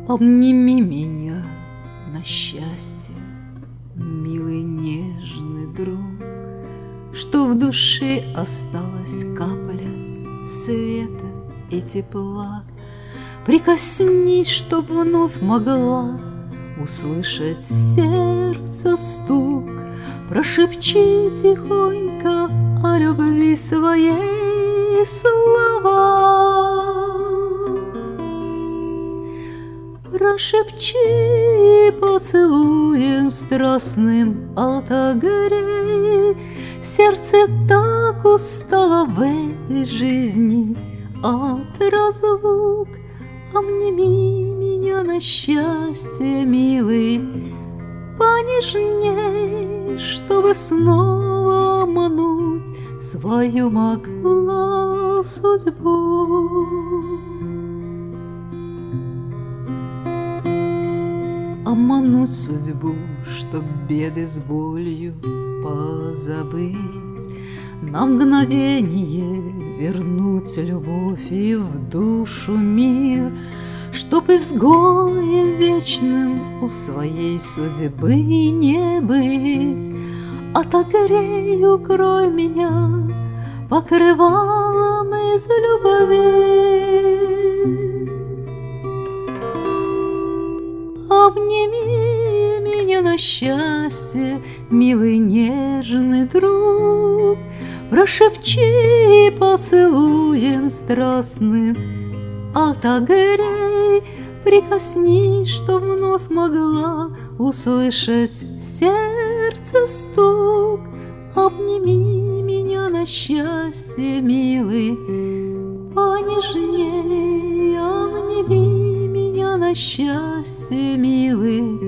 Обними меня на счастье, милый нежный друг, что в душе осталась капля света и тепла. Прикоснись, чтоб вновь могла услышать сердце стук. Прошепчи тихонько о любви своей слова. Прошепчи поцелуем страстным отогрей. Сердце так устало в этой жизни от разлук. Обними меня на счастье, милый, понежней, чтобы снова обмануть свою могла судьбу. Обмануть судьбу, чтоб беды с болью позабыть, на мгновение вернуть любовь и в душу мир, чтоб изгоем вечным у своей судьбы не быть. Отогрей, укрой меня покрывалом из любви. Обними меня на счастье, милый нежный друг, прошепчи поцелуем страстным отогрей. Прикоснись, что вновь могла услышать сердце стук. Обними меня на счастье, милый, понежней. Обними меня на счастье, милый,